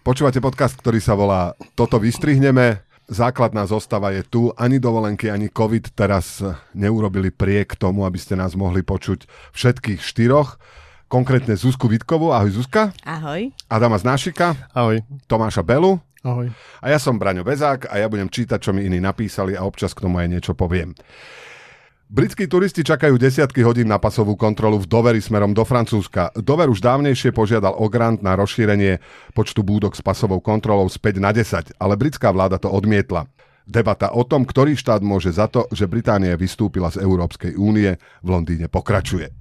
Počúvate podcast, ktorý sa volá Toto vystrihneme. Základná zostava je tu. Ani dovolenky, ani COVID teraz neurobili priek tomu, aby ste nás mohli počuť všetkých štyroch. Konkrétne Zuzku Vítkovú. Ahoj Zuzka. Ahoj. Adama Znášika. Ahoj. Tomáša Belu. Ahoj. A ja som Braňo Bezák a ja budem čítať, čo mi iní napísali a občas k tomu aj niečo poviem. Britskí turisti čakajú desiatky hodín na pasovú kontrolu v Doveri smerom do Francúzska. Dover už dávnejšie požiadal o grant na rozšírenie počtu búdok s pasovou kontrolou z 5 na 10, ale britská vláda to odmietla. Debata o tom, ktorý štát môže za to, že Británia vystúpila z Európskej únie, v Londýne pokračuje.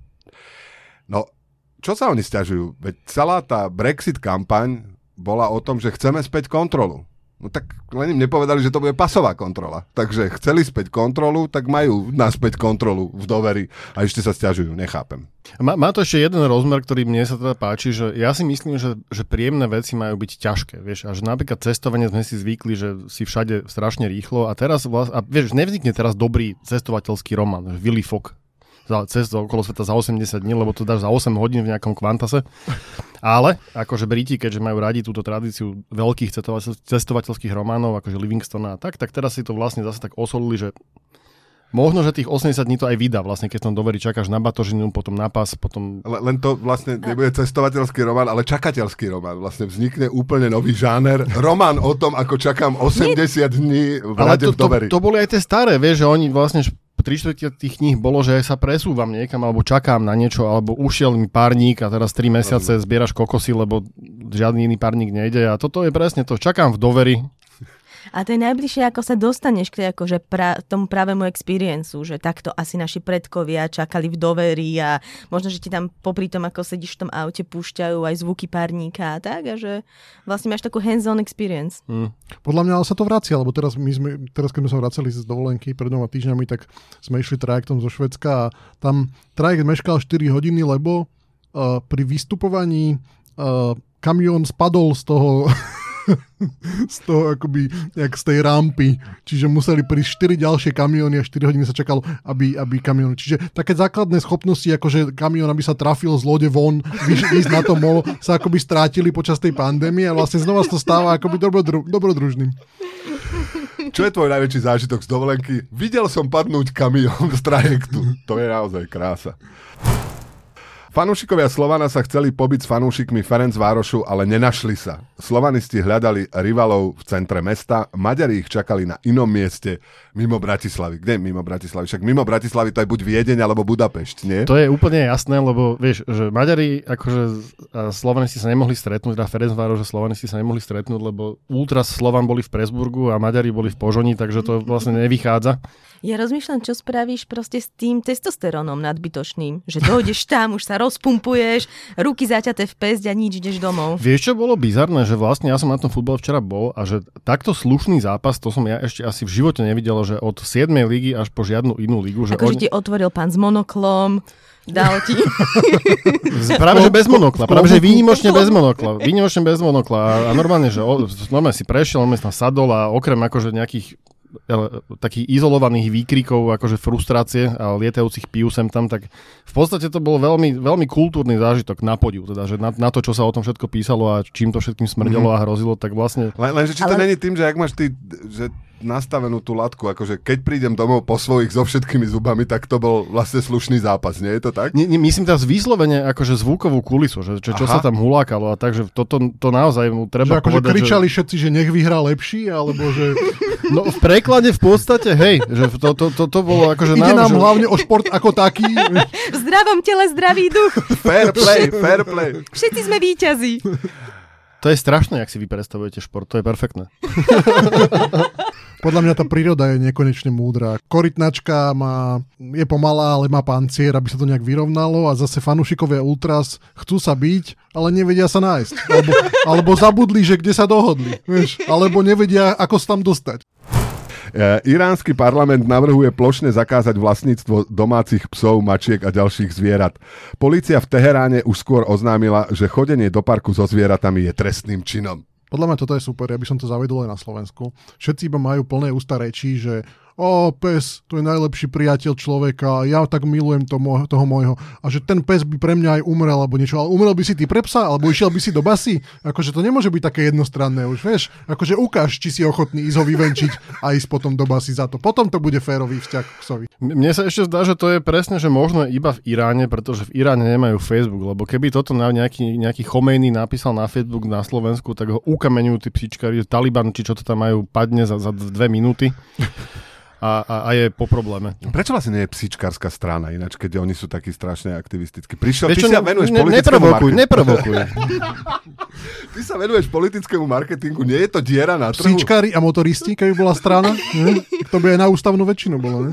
No, čo sa oni sťažujú? Veď celá tá Brexit kampaň bola o tom, že chceme späť kontrolu. No tak len im nepovedali, že to bude pasová kontrola. Takže chceli späť kontrolu, tak majú naspäť kontrolu v Doveri a ešte sa sťažujú, nechápem. Má to ešte jeden rozmer, ktorý mne sa teda páči, že ja si myslím, že príjemné veci majú byť ťažké, vieš, a že napríklad cestovanie sme si zvykli, že si všade strašne rýchlo a teraz vieš, nevznikne teraz dobrý cestovateľský román, Willy Fogg cestu okolo sveta za 80 dní, lebo to dáš za 8 hodín v nejakom kvantase. Ale akože Briti, keďže majú radi túto tradíciu veľkých cestovateľských románov, akože Livingstona a tak teraz si to vlastne zase tak osolili, že možno, že tých 80 dní to aj vydá, vlastne keď tam Doveri čakáš na batožinu, potom na pas, potom... Len to vlastne nebude cestovateľský román, ale čakateľský román. Vlastne vznikne úplne nový žáner. Román o tom, ako čakám 80 dní v rade v Doveri. To boli aj tie staré, vieš, že oni vlastne 3/4 tých kníh bolo, že sa presúvam niekam, alebo čakám na niečo, alebo ušiel mi párnik a teraz 3 mesiace zbieraš kokosy, lebo žiadny iný párnik nejde. A toto je presne to. Čakám v Doveri. A to je najbližšie, ako sa dostaneš k akože tomu pravému experiencu, že takto asi naši predkovia čakali v Doveri a možno, že ti tam popri tom, ako sedíš v tom aute, púšťajú aj zvuky párníka a tak, a že vlastne máš takú hands-on experience. Podľa mňa ale sa to vracia, lebo teraz keď sme sa vracali z dovolenky pred 2 týždňami, tak sme išli trajektom zo Švédska a tam trajekt meškal 4 hodiny, lebo pri vystupovaní kamión spadol z toho akoby, jak z tej rampy. Čiže museli prísť 4 ďalšie kamióny a 4 hodiny sa čakalo, aby kamión. Čiže také základné schopnosti, akože kamión, aby sa trafil z lode von, ísť na to molo, sa akoby strátili počas tej pandémie a vlastne znova sa to stáva akoby dobrodružným. Čo je tvoj najväčší zážitok z dovolenky? Videl som padnúť kamión z trajektu. To je naozaj krása. Fanúšikovia Slovana sa chceli pobiť s fanúšikmi Ferencvárošu, ale nenašli sa. Slovanisti hľadali rivalov v centre mesta, Maďari ich čakali na inom mieste mimo Bratislavy. Kde mimo Bratislavy? Však mimo Bratislavy to je buď Viedeň alebo Budapešť, nie? To je úplne jasné, lebo vieš, že Maďari akože Slovanisti sa nemohli stretnúť, teda Ferencvároš a Slovanisti sa nemohli stretnúť, lebo Ultras Slovan boli v Presburgu a Maďari boli v Požoni, takže to vlastne nevychádza. Ja rozmýšľam, čo spravíš proste s tým testosterónom nadbytočným, že dojdeš tam, už sa rozpumpuješ, ruky zaťaté v pesť a nič, ideš domov. Vieš, čo bolo bizarné, že vlastne ja som na tom futbale včera bol a že takto slušný zápas, to som ja ešte asi v živote nevidel, že od 7. ligy až po žiadnu inú ligu. Akože ti otvoril pán s monoklom, dal ti... Práve, že bez monokla, práve, že výnimočne bez monokla a normálne, že normálne si prešiel, normálne tam sadol a okrem akože nejakých takých izolovaných výkrikov, akože frustrácie a lietajúcich pív sem tam, tak v podstate to bol veľmi, veľmi kultúrny zážitok na podiu, teda, že na to, čo sa o tom všetko písalo a čím to všetkým smrdelo a hrozilo, tak vlastne... Lenže či to není tým, že ak máš ty, že nastavenú tú latku, akože keď prídem domov po svojich so všetkými zubami, tak to bol vlastne slušný zápas, nie je to tak? Myslím teraz vyslovene akože zvukovú kulisu, že čo sa tam hulákalo a takže to naozaj mu treba že povedať, kričali všetci, že nech vyhrá lepší, alebo že... No v preklade v podstate, hej, že to bolo akože... Ide nám hlavne o šport ako taký. V zdravom tele zdravý duch. Fair play. Všetci sme víťazi. To je strašné, jak si vy predstavujete šport, to je perfektné. Podľa mňa tá príroda je nekonečne múdra. Korytnačka je pomalá, ale má pancier, aby sa to nejak vyrovnalo a zase fanúšikovia Ultras chcú sa byť, ale nevedia sa nájsť. Alebo zabudli, že kde sa dohodli. Vieš? Alebo nevedia, ako sa tam dostať. Iránsky parlament navrhuje plošne zakázať vlastníctvo domácich psov, mačiek a ďalších zvierat. Polícia v Teheráne už skôr oznámila, že chodenie do parku so zvieratami je trestným činom. Podľa mňa toto je super, ja by som to zavedol aj na Slovensku. Všetci iba majú plné ústa rečí, že pes, to je najlepší priateľ človeka, ja tak milujem toho môjho. A že ten pes by pre mňa aj umrel, alebo niečo. Ale umrel by si ty pre psa, alebo išiel by si do basy? Akože to nemôže byť také jednostranné už, vieš? Akože ukáž, či si ochotný ísť ho vyvenčiť a ísť potom do basy za to. Potom to bude férový vzťah k psovi. Mne sa ešte zdá, že to je presne, že možno iba v Iráne, pretože v Iráne nemajú Facebook, lebo keby toto nejaký Chomejny napísal na Facebook na Slovensku, tak ho ukameňujú tí psíčkari, Taliban, či čo to tam majú, padne za 2 minúty a je po probléme. Prečo vlastne nie je psíčkarská strana ináč, keď oni sú takí strašne aktivistickí? Ty sa venuješ politickému marketingu. Neprovokuj. Ty sa venuješ politickému marketingu, nie je to diera na trhu? Psíčkári a motoristi, keby bola strana, to by aj na ústavnú väčšinu bolo, ne?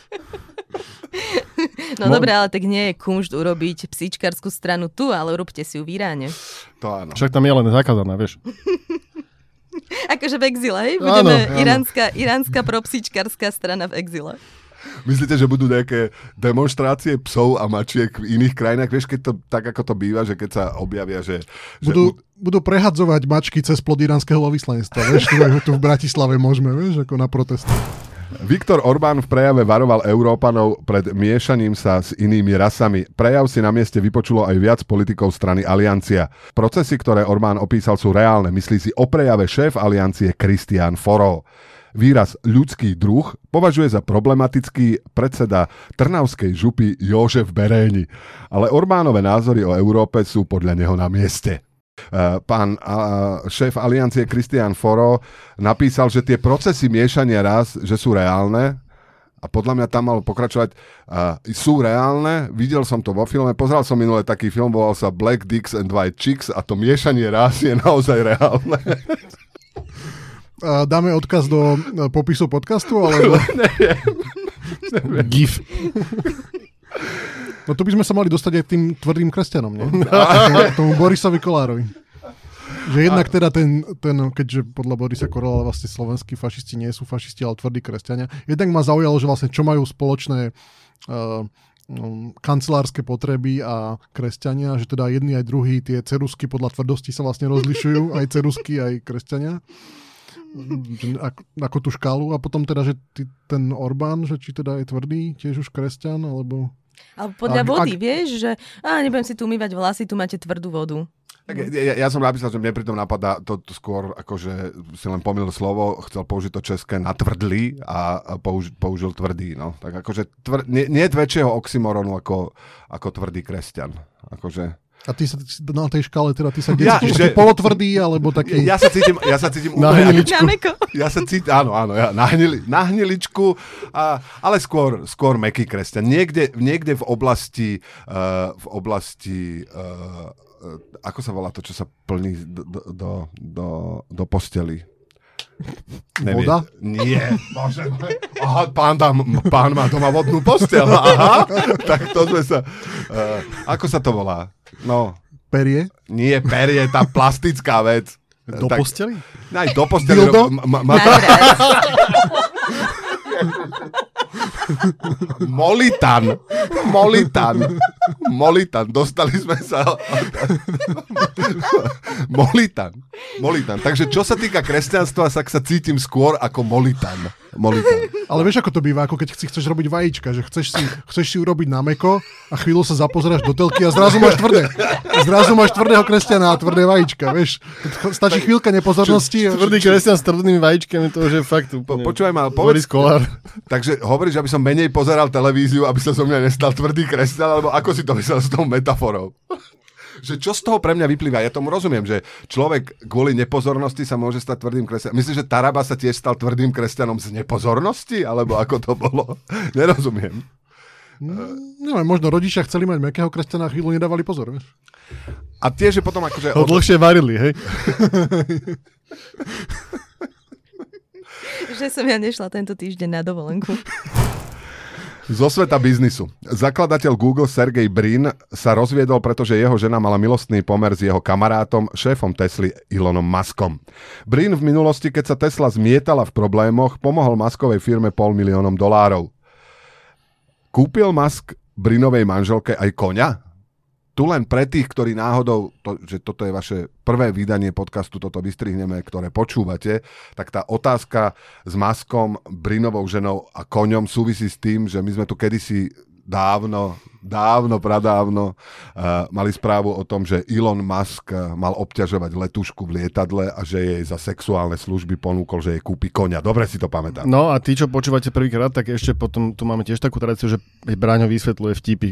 No dobré, ale tak nie je kumšt urobiť psíčkarskú stranu tu, ale urobte si ju v Iráne. To áno. Však tam je len zakázaná, vieš. Akože v exile, hej? Budeme iránska propsíčkarská strana v exile. Myslíte, že budú nejaké demonštrácie psov a mačiek v iných krajinách? Vieš, keď to, tak ako to býva, že keď sa objavia, že... Budú prehadzovať mačky cez plod iránskeho veľvyslanectva. Vieš, tu v Bratislave môžeme, vieš, ako na protest. Viktor Orbán v prejave varoval Európanov pred miešaním sa s inými rasami. Prejav si na mieste vypočulo aj viac politikov strany Aliancia. Procesy, ktoré Orbán opísal, sú reálne. Myslí si o prejave šéf Aliancie Christian Foro. Výraz ľudský druh považuje za problematický predseda Trnavskej župy Jožef Beréni. Ale Orbánové názory o Európe sú podľa neho na mieste. Pán šéf Aliancie Christian Foro napísal, že tie procesy miešania rás, že sú reálne a podľa mňa tam malo pokračovať, sú reálne, videl som to vo filme, pozeral som minule taký film, volal sa Black Dicks and White Chicks a to miešanie rás je naozaj reálne. Dáme odkaz do popisu podcastu, alebo... Neviem. GIF. No tu by sme sa mali dostať aj tým tvrdým kresťanom, nie? Tomu Borisovi Kollárovi. Že jednak teda ten, keďže podľa Borisa Kolára vlastne slovenskí fašisti nie sú fašisti, ale tvrdí kresťania. Jednak ma zaujalo, že vlastne čo majú spoločné kancelárske potreby a kresťania, že teda jedni aj druhí, tie ceruzky podľa tvrdosti sa vlastne rozlišujú, aj ceruzky, aj kresťania. Ako tú škálu. A potom teda, že ten Orbán, že či teda je tvrdý, tiež už kresťan, alebo... Ale podľa vody, vieš, že nebudem si tu umývať vlasy, tu máte tvrdú vodu. Tak ja som napísal, že mne pritom napadá to skôr, akože si len pomýlil slovo, chcel použiť to české natvrdlý a použil tvrdý. No. Tak akože nie je väčšieho oxymoronu ako tvrdý kresťan. Akože... A ty sa na tej škále, teda ty sa cítiš taký polotvrdý, alebo taký... Ja sa cítim na hniličku. Ja sa cítim, áno, na hniličku, ale skôr mäkký kresťan. Niekde v oblasti ako sa volá to, čo sa plní do posteli? Voda? Nie. Bože, aha, pán má doma vodnú posteľ. Aha, tak to sme sa... ako sa to volá? No. Perie? Nie, perie, tá plastická vec. Do posteli? Aj do posteli. Molitan. Dostali sme sa... Molitan. Takže čo sa týka kresťanstva, tak sa cítim skôr ako molitan. Ale vieš, ako to býva, ako keď si chceš robiť vajíčka, že chceš si urobiť na mäko a chvíľu sa zapozeráš do telky a zrazu máš tvrdé. Zrazu máš tvrdého kresťana a tvrdé vajíčka, vieš. Stačí chvíľka nepozornosti. Tvrdý kresťan s tvrdými vajíčkami, to už je fakt úplne... Počúvaj ma, povedz... Takže hovoríš, aby som menej pozeral televíziu, aby sa zo mňa nestal tvrdý kresťan, alebo ako si to myslel s tou metaforou? Že čo z toho pre mňa vyplýva? Ja tomu rozumiem, že človek kvôli nepozornosti sa môže stať tvrdým kresťanom. Myslíš, že Taraba sa tiež stal tvrdým kresťanom z nepozornosti? Alebo ako to bolo? Nerozumiem. Neviem, možno rodičia chceli mať mäkkého kresťana a chvíľu nedávali pozor, vieš? A tiež je potom akože... Ho dlhšie varili, hej? Že som ja nešla tento týždeň na dovolenku. Zo sveta biznisu. Zakladateľ Google Sergej Brin sa rozviedol, pretože jeho žena mala milostný pomer s jeho kamarátom, šéfom Tesly Elonom Muskom. Brin v minulosti, keď sa Tesla zmietala v problémoch, pomohol Muskovej firme $500 000. Kúpil Musk Brinovej manželke aj koňa? Tu len pre tých, ktorí náhodou, že toto je vaše prvé vydanie podcastu, toto vystrihneme, ktoré počúvate, tak tá otázka s Muskom, Brinovou ženou a koňom súvisí s tým, že my sme tu kedysi pradávno mali správu o tom, že Elon Musk mal obťažovať letušku v lietadle a že jej za sexuálne služby ponúkol, že jej kúpi koňa. Dobre si to pamätám. No a tí, čo počúvate prvýkrát, tak ešte potom tu máme tiež takú tradíciu, že Braňo vysvetľuje vtipy.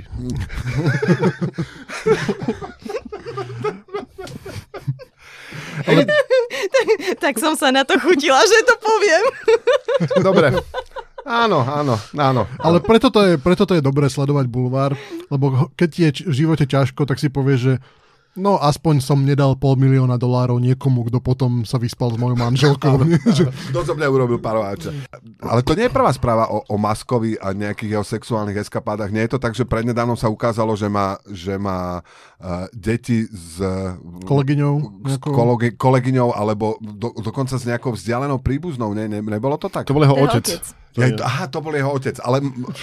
Tak som sa na to chutila, že to poviem. Dobre. Áno. Ale preto to je dobré sledovať bulvár, lebo keď je v živote ťažko, tak si povie, že no aspoň som nedal $500,000 niekomu, kto potom sa vyspal s mojou manželkou. Kto som neurobil parováča. Ale to nie je prvá správa o Muskovi a nejakých jeho sexuálnych eskapádach. Nie je to tak, že prednedávnom sa ukázalo, že má deti s kolegyňou alebo dokonca s nejakou vzdialenou príbuznou. Nebolo to tak? To bol jeho otec. To bol jeho otec, ale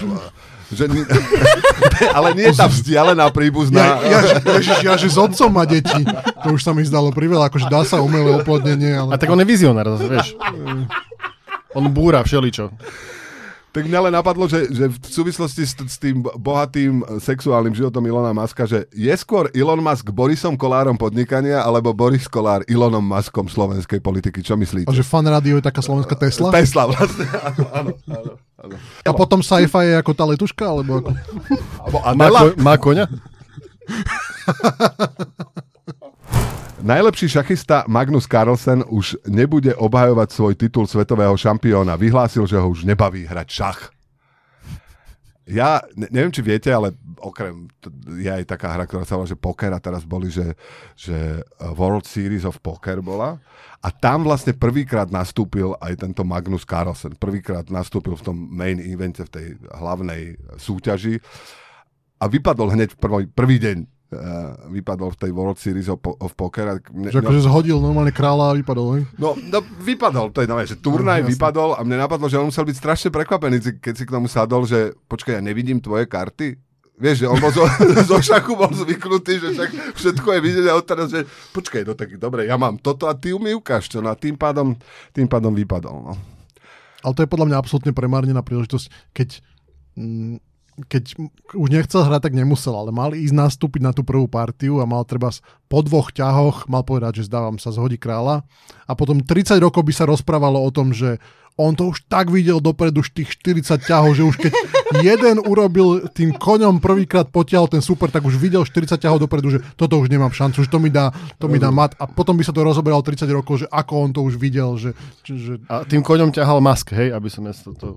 ale nie je tá vzdialená príbuzná. Ja, že s otcom má deti. To už sa mi zdalo priveľa, akože dá sa umelé oplodnenie. Ale... A tak on je vizionár, vieš. On búra všeličo. Tak mňa len napadlo, že v súvislosti s tým bohatým sexuálnym životom Ilona Muska, že je skôr Elon Musk Borisom Kolárom podnikania, alebo Boris Kolár Elonom Muskom slovenskej politiky. Čo myslíte? A že Fan Radio je taká slovenská Tesla? Tesla, vlastne. Áno. A potom sci-fi je ako tá letuška? Alebo ako... Má koňa? Najlepší šachista Magnus Carlsen už nebude obhajovať svoj titul svetového šampióna. Vyhlásil, že ho už nebaví hrať šach. Ja neviem, či viete, ale je aj taká hra, ktorá sa volá, že poker, a teraz boli, že World Series of Poker bola. A tam vlastne prvýkrát nastúpil aj tento Magnus Carlsen. Prvýkrát nastúpil v tom main evente, v tej hlavnej súťaži. A vypadol hneď prvý deň. Vypadol v tej World Series of Poker. Akože zhodil normálne kráľa a vypadol, hej? No vypadol, to je nové, že turnaj vypadol a mne napadlo, že on musel byť strašne prekvapený, keď si k tomu sadol, že počkaj, ja nevidím tvoje karty. Vieš, že on bol zo šachu bol zvyknutý, že všetko je vidieť a odteraz, že počkaj, no tak dobre, ja mám toto a ty mi ukáž čo. No a tým pádom vypadol. No. Ale to je podľa mňa absolútne premárnená príležitosť, keď už nechcel hrať, tak nemusel, ale mal ísť nastúpiť na tú prvú partiu a mal treba po 2 ťahoch, mal povedať, že zdávam sa, zhodí kráľa a potom 30 rokov by sa rozprávalo o tom, že on to už tak videl dopredu tých 40 ťahov, že už keď jeden urobil tým koňom prvýkrát potiahol ten super, tak už videl 40 ťahov dopredu, že toto už nemám šancu, že to mi dá mat a potom by sa to rozoberalo 30 rokov, že ako on to už videl. Že... A tým koňom ťahal Musk, hej, aby som to...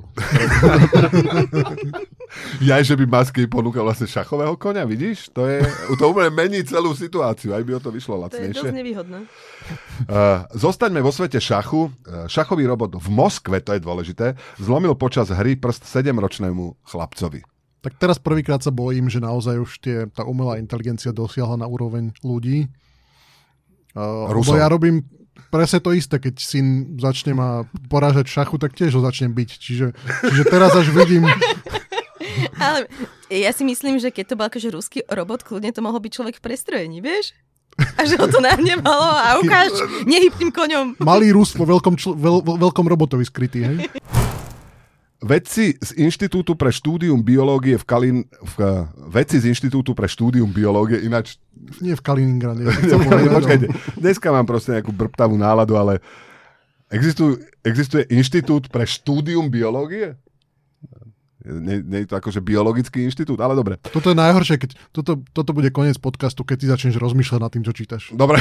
Ja, že by Musk ponúkal vlastne šachového koňa, vidíš? To úplne mení celú situáciu, aj by o to vyšlo lacnejšie. To je dosť nevýhodné. Zostaňme vo svete šachu. Šachový robot v Moskve, to je dôležité, zlomil počas hry prst 7-ročnému chlapcovi. Tak teraz prvýkrát sa bojím, že naozaj už tá umelá inteligencia dosiahla na úroveň ľudí. Lebo ja robím presne to isté, keď syn začne ma porážať v šachu, tak tiež ho začnem byť. Čiže teraz až vidím... Ale ja si myslím, že keď to bol akože ruský robot, kľudne to mohol byť človek v prestrojení, vieš? A že ho to nahnevalo a ukáž, nehyb tým koňom. Malý Rus vo veľkom robotovi skrytý, hej? Vedci z Inštitútu pre štúdium biológie vedci z Inštitútu pre štúdium biológie, ináč... Nie v Kaliningrade. Počkajte, dneska mám proste nejakú brbtavú náladu, ale existuje Inštitút pre štúdium biológie? Nie je to akože biologický inštitút, ale dobre. Toto je najhoršie, keď toto bude koniec podcastu, keď ty začneš rozmýšľať nad tým, čo čítaš. Dobre.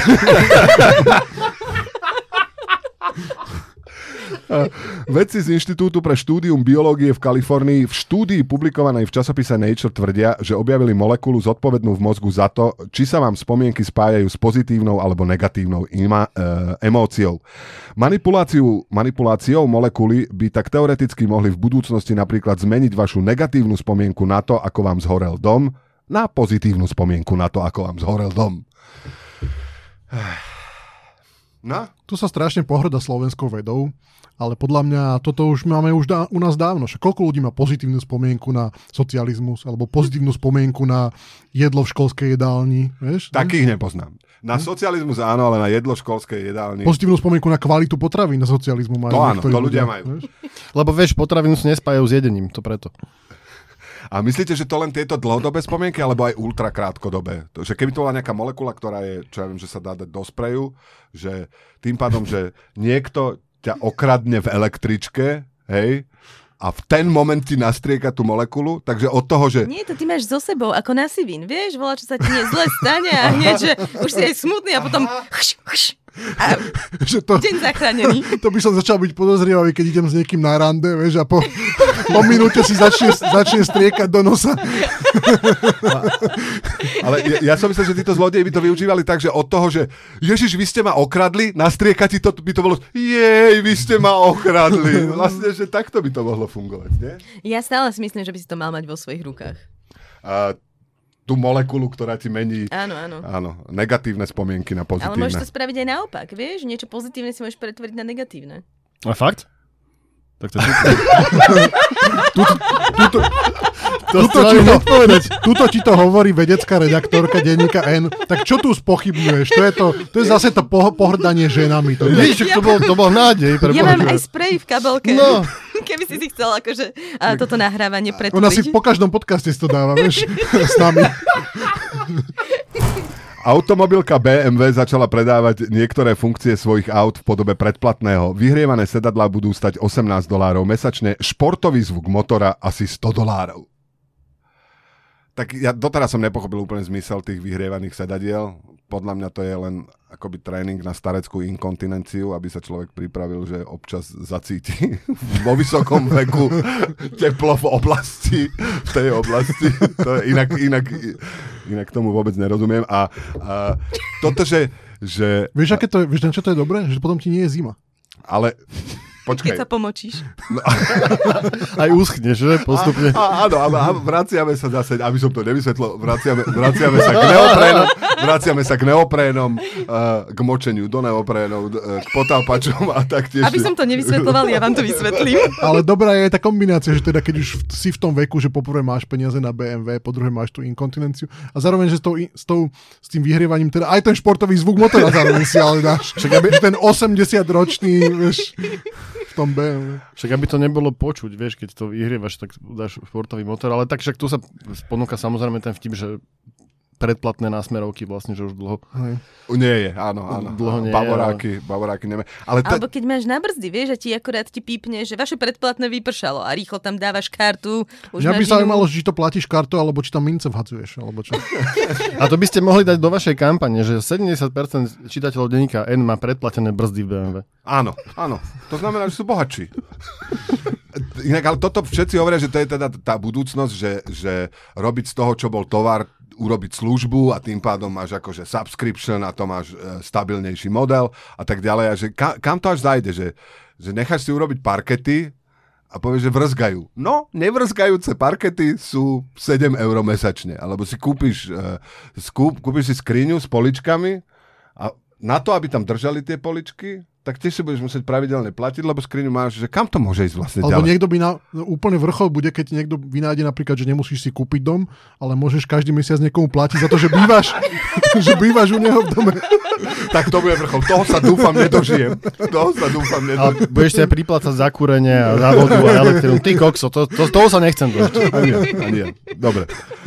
Vedci z Inštitútu pre štúdium biológie v Kalifornii v štúdii publikovanej v časopise Nature tvrdia, že objavili molekulu zodpovednú v mozgu za to, či sa vám spomienky spájajú s pozitívnou alebo negatívnou emóciou. Manipuláciou molekuly by tak teoreticky mohli v budúcnosti napríklad zmeniť vašu negatívnu spomienku na to, ako vám zhorel dom, na pozitívnu spomienku na to, ako vám zhorel dom. No? Tu sa strašne pohrda slovenskou vedou, ale podľa mňa toto už máme u nás dávno. Že koľko ľudí má pozitívnu spomienku na socializmus alebo pozitívnu spomienku na jedlo v školskej jedálni, vieš? Takých nepoznám. Na socializmus áno, ale na jedlo v školskej jedálni. Pozitívnu spomienku na kvalitu potravín na socializmu majú. To áno, to ľudia majú. Vieš? Lebo vieš, potravinu si nespájajú s jedením, to preto. A myslíte, že to len tieto dlhodobé spomienky, alebo aj ultra krátkodobé? Že keby to bola nejaká molekula, ktorá je, čo ja viem, že sa dá dať do spreju, že tým pádom, že niekto ťa okradne v električke, hej, a v ten moment ti nastrieka tú molekulu, takže od toho, že... Nie, to ty máš so sebou, ako na sivín, vieš, volá, čo sa ti zle stane a hneď, že už si aj smutný a potom a že to, deň zachránený. To by som začal byť podozrievavý, keď idem s niekým na rande, vieš, a po minúte si začne striekať do nosa. Ale ja som myslel, že títo zlodeji by to využívali tak, že od toho, že Ježiš, vy ste ma okradli, nastriekať ti to, by to bolo jej, vy ste ma okradli. Vlastne, že takto by to mohlo fungovať, nie? Ja stále si myslím, že by si to mal mať vo svojich rukách. Tú molekulu, ktorá ti mení Áno. negatívne spomienky na pozitívne. Ale môžeš to spraviť aj naopak, vieš? Niečo pozitívne si môžeš pretvoriť na negatívne. A fakt? Tak to Tuto ti to hovorí vedecká redaktorka denníka N. Tak čo tu spochybňuješ? To je zase to pohrdanie ženami. Víš, to bol nádej. Ja mám aj sprej v kabelke. No. Keby si chcel akože toto nahrávanie pretvoriť. Ona si po každom podcaste to dáva, vieš, s nami. Automobilka BMW začala predávať niektoré funkcie svojich aut v podobe predplatného. Vyhrievané sedadlá budú stať $18 mesačne, športový zvuk motora asi $100. Tak ja doteraz som nepochopil úplne zmysel tých vyhrievaných sedadiel. Podľa mňa to je len akoby tréning na stareckú inkontinenciu, aby sa človek pripravil, že občas zacíti vo vysokom veku teplo v tej oblasti. To je inak tomu vôbec nerozumiem. A toto, že... Vieš, na čo to je dobré? Že potom ti nie je zima. Ale... Počkaj. Keď sa pomočíš. No. Aj uschneš, že? Postupne. Áno, vraciame sa zase, aby som to nevysvetlil, vraciame sa k neoprénom, k močeniu do neoprénov, k potápačom a taktiež... Aby som to nevysvetloval, ja vám to vysvetlím. Ale dobrá je tá kombinácia, že teda keď už si v tom veku, že poprvé máš peniaze na BMW, po druhé máš tú inkontinenciu a zároveň, že s tým vyhrievaním, teda aj ten športový zvuk motora zároveň si ale dáš. Ten 80-ročný, vieš... v tom BMW. Však aby to nebolo počuť, vieš, keď to vyhrievaš, tak dáš športový motor, ale tak však tu sa ponúka samozrejme ten vtip, že predplatné násmerovky vlastne, že už dlho. Nie je, áno. Dlho nie Bavoráky neme. Alebo keď máš na brzdy, vieš, a ti akorát ti pípne, že vaše predplatné vypršalo a rýchlo tam dávaš kartu. Mňa by sa zaujímalo, či to platíš kartou, alebo či tam mince vhadzuješ, alebo čo. A to by ste mohli dať do vašej kampane, že 70% čitateľov denníka N má predplatené brzdy v BMW. Áno. To znamená, že sú bohatší. Inak, ale toto všetci hovoria, že to je teda tá budúcnosť, že robiť z toho, čo bol tovar, urobiť službu a tým pádom máš akože subscription a to máš stabilnejší model a tak ďalej. A že kam to až zajde? Že necháš si urobiť parkety a povieš, že vrzgajú. No, nevrzgajúce parkety sú 7 € mesačne. Alebo si kúpiš si skriňu s poličkami a na to, aby tam držali tie poličky, tak tiež si budeš musieť pravidelne platiť, lebo skriňu máš, že kam to môže ísť vlastne ďalej. Alebo niekto by úplne vrchol bude, keď niekto vynájde napríklad, že nemusíš si kúpiť dom, ale môžeš každý mesiac niekomu platiť za to, že bývaš u neho v dome. Tak to bude vrchol. Toho sa dúfam nedožijem. Ale budeš si aj priplácať za kúrenie a za vodu a elektrínu. Ty kokso, toho sa nechcem dožiť. Ani ja. Dobre.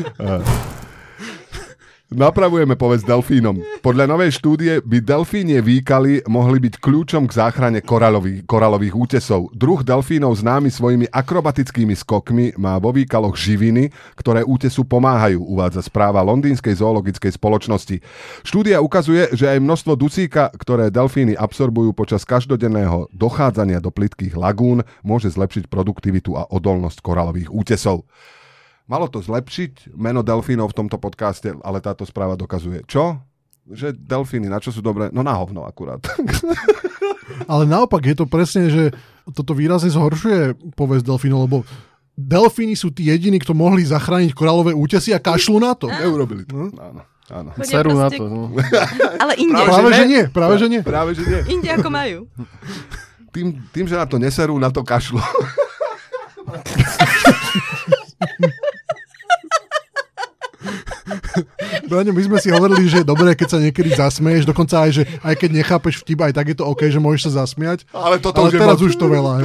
Napravujeme povedz delfínom. Podľa novej štúdie by delfínie výkaly mohli byť kľúčom k záchrane koralových útesov. Druh delfínov známy svojimi akrobatickými skokmi má vo výkaloch živiny, ktoré útesu pomáhajú, uvádza správa Londýnskej zoologickej spoločnosti. Štúdia ukazuje, že aj množstvo dusíka, ktoré delfíny absorbujú počas každodenného dochádzania do plytkých lagún, môže zlepšiť produktivitu a odolnosť koralových útesov. Malo to zlepšiť meno delfínov v tomto podcaste, ale táto správa dokazuje. Čo? Že delfíny, na čo sú dobré? No na hovno akurát. Ale naopak je to presne, že toto výrazne zhoršuje povesť delfínov, lebo delfíny sú tí jediní, kto mohli zachrániť korálové útesy a kašľú na to. Neurobili to. Áno. Áno. Serú na to. No. Ale inde. Práve že nie. Inde ako majú. Tým, že na to neserú, na to kašľú. Braňo, my sme si hovorili, že je dobré, keď sa niekedy zasmeješ, dokonca aj, že aj keď nechápeš vtip, aj tak je to OK, že môžeš sa zasmiať. Ale teraz už to veľa.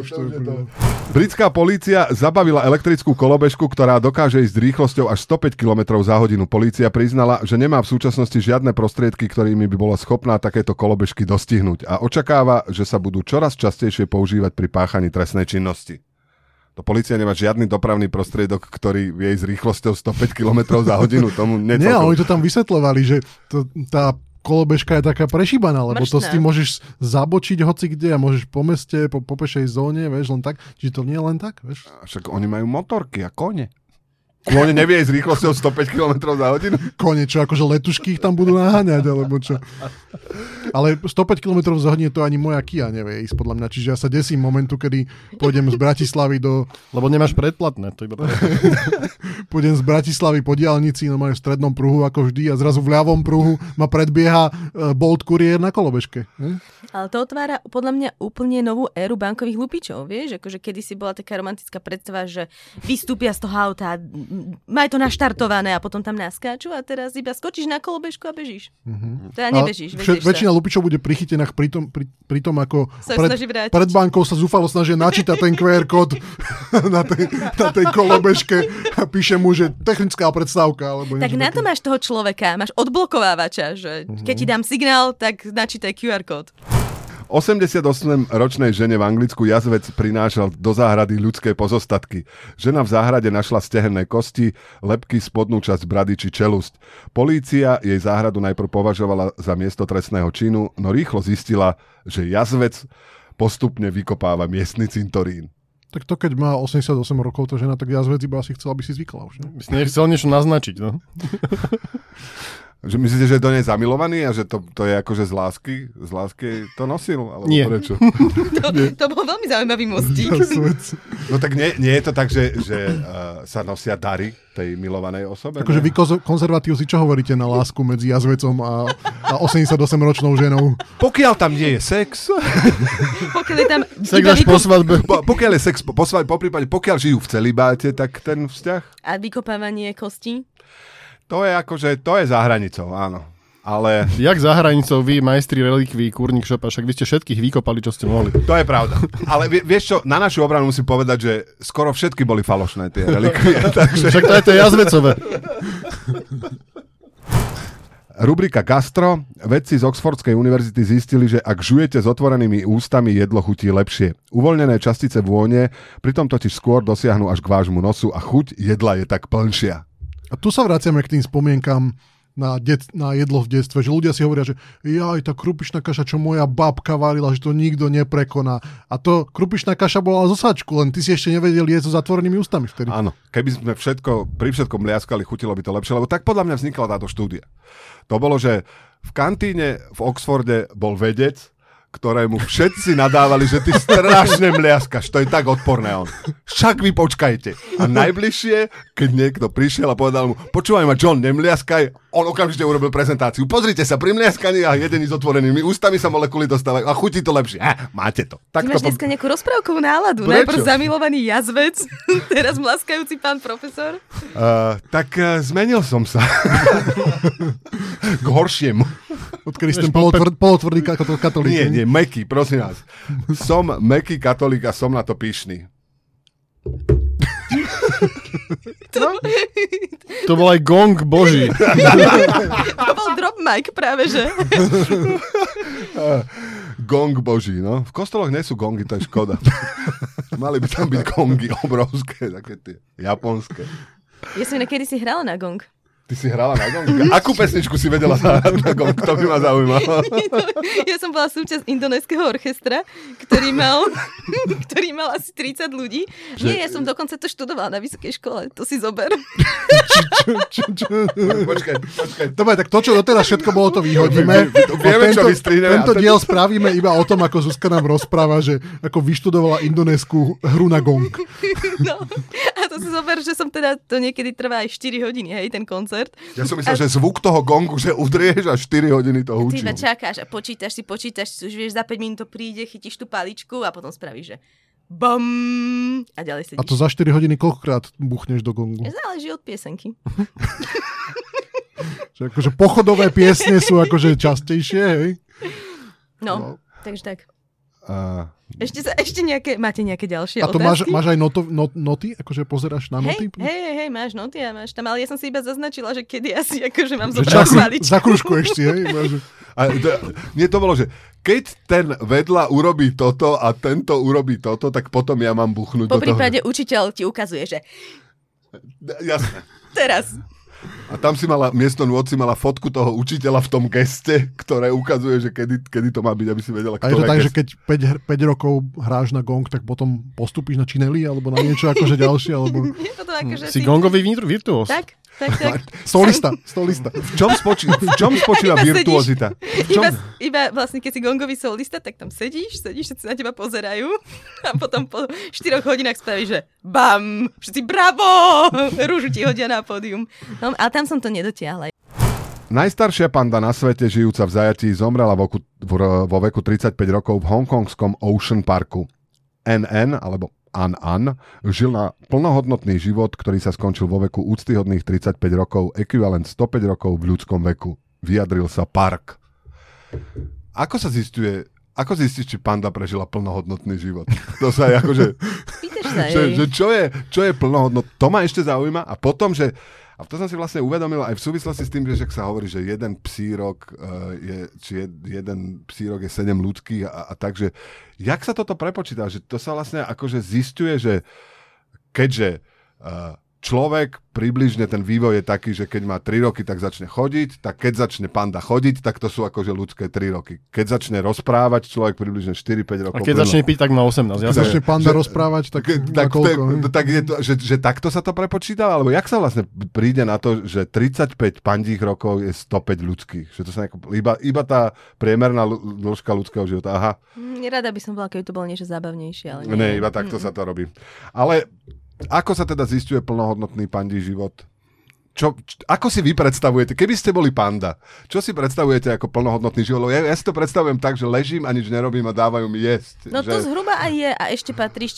Britská polícia zabavila elektrickú kolobežku, ktorá dokáže ísť s rýchlosťou až 105 km za hodinu. Polícia priznala, že nemá v súčasnosti žiadne prostriedky, ktorými by bola schopná takéto kolobežky dostihnúť a očakáva, že sa budú čoraz častejšie používať pri páchaní trestnej činnosti. To polícia nemá žiadny dopravný prostriedok, ktorý vie s rýchlosťou 105 km za hodinu. Tomu Nie, ale oni to tam vysvetľovali, že tá kolobežka je taká prešíbaná, lebo to s tým môžeš zabočiť hoci kde a môžeš po meste, po pešej zóne, vieš, len tak. Čiže to nie je len tak, vieš. Však oni majú motorky a kone. Kone nevie s rýchlosťou 105 km za hodinu? Kone, čo akože letušky ich tam budú naháňať, alebo čo. Ale 105 km za hodinu to ani moja Kia nevie ísť, podľa mňa. Čiže ja sa desím momentu, kedy pôjdem z Bratislavy do... Lebo nemáš predplatné, to iba Pôjdem z Bratislavy po diaľnici, no v strednom pruhu ako vždy a zrazu v ľavom pruhu ma predbieha Bolt kuriér na kolobežke. Ale to otvára podľa mňa úplne novú éru bankových lupičov, vieš? Akože kedysi bola taká romantická predstava, že vystúpia z toho auta, maj to naštartované a potom tam naskáču a teraz iba skočíš na kolobežku a bežíš. Teda nebežíš, vezieš sa. Väčšina lupičov bude prichytená pri tom, ako pred bankou sa zúfalo snažia načítať ten QR kód na tej kolobežke a píše mu, že technická predstavka. Alebo tak na to máš toho človeka, máš odblokovávača, že keď ti dám signál, tak načítaj QR kód. 88-ročnej žene v Anglicku jazvec prinášal do záhrady ľudské pozostatky. Žena v záhrade našla stehenné kosti, lebky, spodnú časť brady či čelusť. Polícia jej záhradu najprv považovala za miesto trestného činu, no rýchlo zistila, že jazvec postupne vykopáva miestny cintorín. Tak to keď má 88 rokov tá žena, tak jazvec iba asi chcela, aby si zvykla už. Ne? By si nechcel niečo naznačiť, no? Že myslíte, že je do nej zamilovaný a že to je akože z lásky to nosil? Alebo nie. Prečo? To bol veľmi zaujímavý mostík. No tak nie je to tak, že sa nosia dary tej milovanej osobe? Akože vy konzervatívci, čo hovoríte na lásku medzi jazvecom a 88-ročnou ženou? Pokiaľ tam nie je sex. Pokiaľ je tam... Sex až po svadbe. Pokiaľ je sex po svadbe, poprípade pokiaľ žijú v celibáte, tak ten vzťah... A vykopávanie kostí? To je akože, to je za hranicou, áno. Ale... Jak za hranicou vy, majstri relikví, Kúrnik Šopa, však vy ste všetkých vykopali, čo ste mohli. To je pravda. Ale vieš čo, na našu obranu musím povedať, že skoro všetky boli falošné tie relikvie. Takže... Však to je to jazvecové. Rubrika Gastro. Vedci z Oxfordskej univerzity zistili, že ak žujete s otvorenými ústami, jedlo chutí lepšie. Uvoľnené častice vône pritom totiž skôr dosiahnu až k vášmu nosu a chuť jedla je tak plnšia. A tu sa vraciame k tým spomienkam na jedlo v detstve, že ľudia si hovoria, že jaj, tá krupičná kaša, čo moja babka varila, že to nikto neprekoná. A to krupičná kaša bola zo sačku, len ty si ešte nevedel jesť so zatvorenými ústami vtedy. Áno, keby sme pri všetkom liaskali, chutilo by to lepšie, lebo tak podľa mňa vznikla táto štúdia. To bolo, že v kantíne v Oxforde bol vedec, ktorému všetci nadávali, že ty strašne mliaskaš, to je tak odporné on. Však vy počkajte. A najbližšie, keď niekto prišiel a povedal mu, počúvaj ma John, nemliaskaj, on okamžite urobil prezentáciu. Pozrite sa, pri mliaskaní a jedení s otvorenými ústami sa molekuly dostávajú a chutí to lepšie. Máte to. Tak ty máš dneska nejakú rozprávkovú náladu. Prečo? Najprv zamilovaný jazvec, teraz mlaskajúci pán profesor. Zmenil som sa. K horšiemu. Odkedy ste polotvrdý katolík. Nie, mäkký, prosím vás. Som mäkký katolík a som na to pyšný. To bol aj gong boží. To bol drop mic práve, že? Gong boží, no. V kostoloch nie sú gongy, to je škoda. Mali by tam byť gongy obrovské, také tie japonské. Ja som kedy si hrala na gong. Ty si hrala na gong? Akú pesničku si vedela zahrať na gong? To by ma zaujímalo. Ja som bola súčasť indonéského orchestra, ktorý mal asi 30 ľudí. Nie, ja som dokonca to študovala na vysokej škole. To si zober. Počkaj. Dobre, tak to, čo doteraz všetko bolo, to vyhodíme. Vieme, čo vystrihneme. Tento diel spravíme iba o tom, ako Zuzka nám rozpráva, že ako vyštudovala indonésku hru na gong. No, a to si zober, že som teda, to niekedy trvá aj 4 hodiny, hej, ten koncert. koncert. Ja som myslel, že zvuk toho gongu, že udrieš a 4 hodiny to Ty hučí. iba čakáš a počítaš, už vieš, za 5 minút to príde, chytíš tú paličku a potom spravíš, že bam a ďalej sedíš. A to za 4 hodiny koľkokrát buchneš do gongu? Záleží od piesenky. Že akože pochodové piesne sú akože častejšie, hej? No, takže tak. A... Ešte máte nejaké ďalšie A to otázky? máš aj noty? Akože pozeráš na noty? Hej, máš noty a máš tam, ale ja som si iba zaznačila, že kedy asi akože mám Že zobrať maličku. zakružkuješ si, hej? Nie, to bolo, že keď ten vedľa urobí toto a tento urobí toto, tak potom ja mám buchnúť Po do toho. prípade učiteľ ti ukazuje, že Jasné. teraz. A tam si mala, miesto nôd si mala fotku toho učiteľa v tom geste, ktoré ukazuje, že kedy to má byť, aby si vedela, A je to ktoré tak, gest. že keď 5 rokov hráš na gong, tak potom postupíš na čineli alebo na niečo akože ďalšie, alebo Je to akože Si gongový virtuós. Tak. solista. V čom spočíva Iba virtuozita? Iba vlastne, keď si gongový solista, tak tam sedíš, všetci na teba pozerajú a potom po 4 hodinách spravíš, že bam, všetci bravo, rúžu ti hodia na pódium. No, ale tam som to nedotiahla. Najstaršia panda na svete, žijúca v zajatí, zomrela vo veku 35 rokov v hongkongskom Ocean Parku. NN, alebo An, žil na plnohodnotný život, ktorý sa skončil vo veku úctyhodných 35 rokov, ekvivalent 105 rokov v ľudskom veku. Vyjadril sa Park. Ako zistíš, či panda prežila plnohodnotný život? To sa je akože... Pýtaš sa že čo je plnohodnotné? To ma ešte zaujíma. A potom, že... A to som si vlastne uvedomil aj v súvislosti s tým, že sa hovorí, že jeden psírok je 7 ľudských a takže jak sa toto prepočíta? Že to sa vlastne akože zisťuje, že keďže človek približne ten vývoj je taký, že keď má 3 roky, tak začne chodiť, tak keď začne panda chodiť, tak to sú akože ľudské 3 roky. Keď začne rozprávať človek približne 4-5 rokov. A keď začne piť, tak má 18. Keď začne panda rozprávať, tak na koľko? Tak je to, že takto sa to prepočítava? Alebo jak sa vlastne príde na to, že 35 pandích rokov je 105 ľudských? Že to sa iba tá priemerná dĺžka ľudského života. Aha. Nerada by som bola, keby to bolo niečo zábavnejšie, ale nie. Nie, iba takto sa to robí. Ale ako sa teda zisťuje plnohodnotný pandí život? Ako si vy predstavujete, keby ste boli panda, čo si predstavujete ako plnohodnotný život? Ja si to predstavujem tak, že ležím a nič nerobím a dávajú mi jesť. No to zhruba aj je a ešte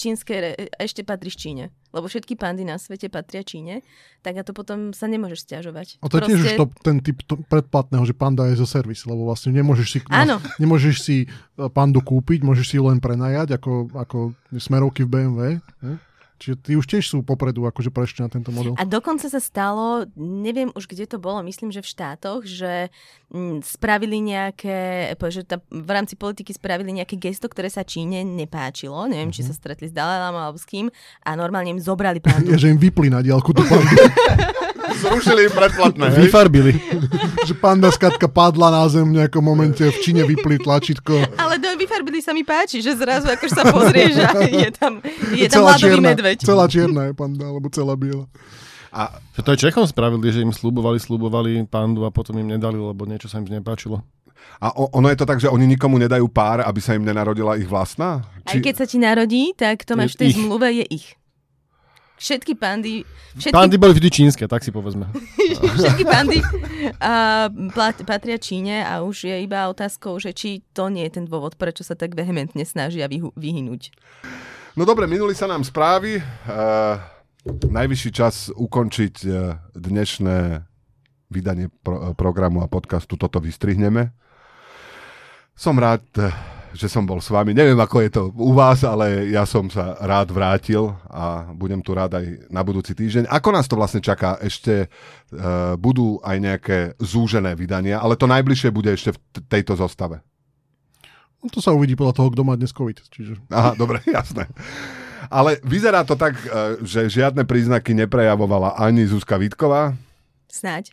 patrí Číne. Lebo všetky pandy na svete patria Číne, tak a to potom sa nemôžeš sťažovať. A to je tiež už ten typ predplatného, že panda je zo servis, lebo vlastne nemôžeš si pandu kúpiť, môžeš si ju len prenajať ako smerovky v BMW. Čiže tí už tiež sú popredu, akože prešli na tento model. A dokonca sa stalo, neviem už kde to bolo, myslím, že v štátoch, že spravili nejaké, že v rámci politiky spravili nejaké gesto, ktoré sa Číne nepáčilo. Neviem, či sa stretli s Dalajlámom alebo s kým. A normálne im zobrali pandu. Že im vypli na diaľku tú pandu. Zrušili im predplatné. Vyfarbili. Že panda skrátka padla na zem v nejakom momente, v Číne vypli tlačítko. Ale vyfarbili sa mi páči, že zrazu akože sa pozrieš a je tam ľadový medveď. Celá čierna je panda, alebo celá biela. A to aj Čechom spravili, že im slúbovali pandu a potom im nedali, lebo niečo sa im nepáčilo. A ono je to tak, že oni nikomu nedajú pár, aby sa im nenarodila ich vlastná? Aj keď sa ti narodí, tak to máš v tej zmluve, je ich. Všetky pandy... Pandy boli vždy čínske, tak si povedzme. Všetky pandy patria Číne a už je iba otázkou, že či to nie je ten dôvod, prečo sa tak vehementne snažia vyhynúť. No dobre, minuli sa nám správy. Najvyšší čas ukončiť dnešné vydanie programu a podcastu. Toto vystrihneme. Som rád, že som bol s vami. Neviem, ako je to u vás, ale ja som sa rád vrátil a budem tu rád aj na budúci týždeň. Ako nás to vlastne čaká? Ešte budú aj nejaké zúžené vydania, ale to najbližšie bude ešte v tejto zostave. No to sa uvidí podľa toho, kto má dnes COVID. Čiže... Aha, dobre, jasné. Ale vyzerá to tak, že žiadne príznaky neprejavovala ani Zuzka Vítková. Snáď.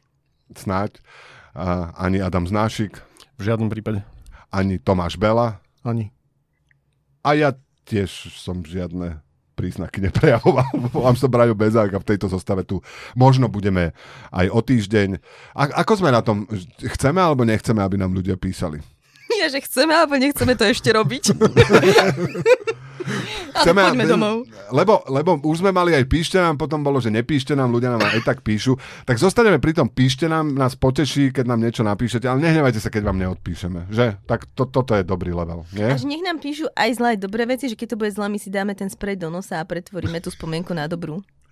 Ani Adam Znášik. V žiadnom prípade. Ani Tomáš Bela. Ani. A ja tiež som žiadne príznaky neprejavoval. Volám sa Braňo Bezák a v tejto zostave tu možno budeme aj o týždeň. Ako sme na tom? Chceme alebo nechceme, aby nám ľudia písali? Ja, že chceme alebo nechceme to ešte robiť. Poďme domov. Lebo už sme mali aj píšte nám, potom bolo, že nepíšte nám, ľudia nám aj tak píšu. Tak zostaneme pri tom, píšte nám, nás poteší, keď nám niečo napíšete, ale nehnevajte sa, keď vám neodpíšeme. Že? Tak toto je dobrý level. Nie? Až nech nám píšu aj zlé, dobré veci, že keď to bude zlé, my si dáme ten sprej do nosa a pretvoríme tú spomienku na dobrú.